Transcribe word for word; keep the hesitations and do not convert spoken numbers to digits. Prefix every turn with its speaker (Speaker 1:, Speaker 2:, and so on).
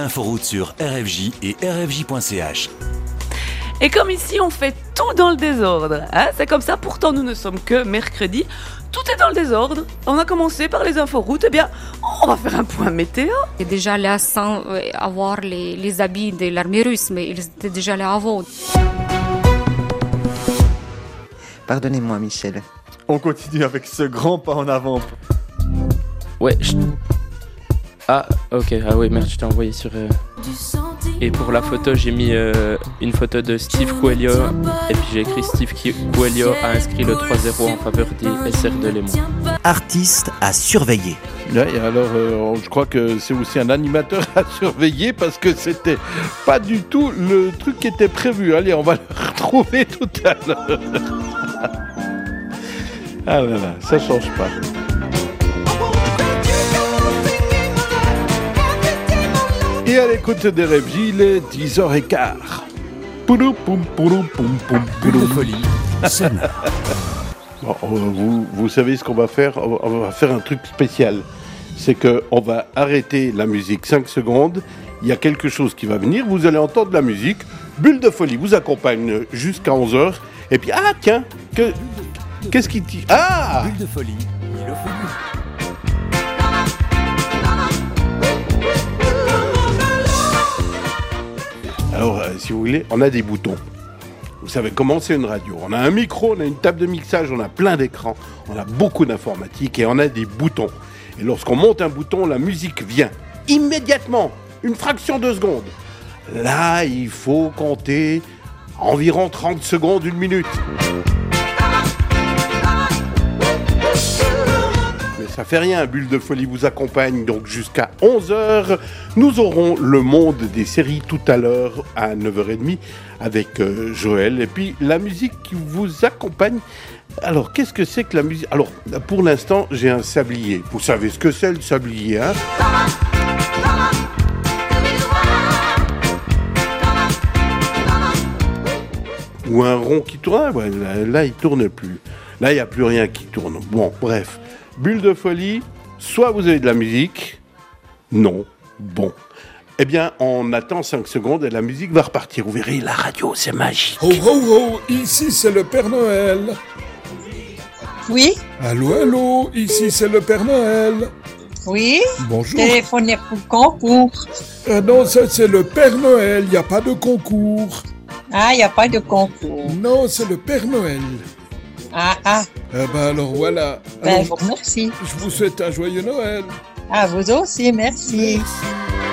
Speaker 1: l'inforoute sur R F J et R F J point C H.
Speaker 2: Et comme ici on fait tout dans le désordre, hein, c'est comme ça, pourtant nous ne sommes que mercredi, tout est dans le désordre. On a commencé par les inforoutes, eh bien on va faire un point météo.
Speaker 3: Et déjà là sans avoir les, les habits de l'armée russe, mais ils étaient déjà là avant.
Speaker 4: Pardonnez-moi Michel.
Speaker 5: On continue avec ce grand pas en avant.
Speaker 6: Ouais, je... Ah, ok, ah oui, merde, je t'ai envoyé sur... Euh... Et pour la photo, j'ai mis euh, une photo de Steve Coelho, et puis j'ai écrit Steve Coelho a inscrit le trois zéro en faveur des S R de Léman.
Speaker 1: Artiste à surveiller.
Speaker 7: Ouais, et alors, euh, je crois que c'est aussi un animateur à surveiller parce que c'était pas du tout le truc qui était prévu. Allez, on va le retrouver tout à l'heure. Ah là là, ça change pas. Et à l'écoute des R F J, il est dix heures quinze. Poudou, poum, poudou, poum, poum,
Speaker 1: Bulle de folie, scène.
Speaker 7: Bon, vous, vous savez ce qu'on va faire? On va faire un truc spécial. C'est qu'on va arrêter la musique cinq secondes. Il y a quelque chose qui va venir. Vous allez entendre la musique. Bulle de folie vous accompagne jusqu'à onze heures. Et puis, ah tiens, que, qu'est-ce qui dit? Ah
Speaker 1: Bulle de folie, il le fait.
Speaker 7: Alors, euh, si vous voulez, on a des boutons. Vous savez comment c'est une radio. On a un micro, on a une table de mixage, on a plein d'écrans, on a beaucoup d'informatique et on a des boutons. Et lorsqu'on monte un bouton, la musique vient immédiatement, une fraction de seconde. Là, il faut compter environ trente secondes, une minute. Mais ça fait rien, Bulle de folie vous accompagne donc jusqu'à onze heures. Nous aurons le monde des séries tout à l'heure à neuf heures trente avec euh, Joël. Et puis la musique qui vous accompagne. Alors, qu'est-ce que c'est que la musique? Alors, pour l'instant, j'ai un sablier. Vous savez ce que c'est le sablier, hein? Ou un rond qui tourne. Ouais, là, là, il tourne plus. Là, il n'y a plus rien qui tourne. Bon, bref. Bulle de folie, soit vous avez de la musique, non, bon. Eh bien, on attend cinq secondes et la musique va repartir. Vous verrez, la radio, c'est magique.
Speaker 8: Ho ho ho, ici c'est le Père Noël.
Speaker 9: Oui.
Speaker 8: Allô, allô, ici c'est le Père Noël.
Speaker 9: Oui.
Speaker 8: Bonjour.
Speaker 9: Téléphonez pour le concours.
Speaker 8: Ah non, ça c'est le Père Noël, il n'y a pas de concours.
Speaker 9: Ah, il n'y a pas de concours.
Speaker 8: Non, c'est le Père Noël.
Speaker 9: Ah, ah.
Speaker 8: Eh ben alors voilà.
Speaker 9: Ben,
Speaker 8: Alors,
Speaker 9: merci.
Speaker 8: je vous souhaite un joyeux Noël.
Speaker 9: À vous aussi, merci.
Speaker 8: Merci.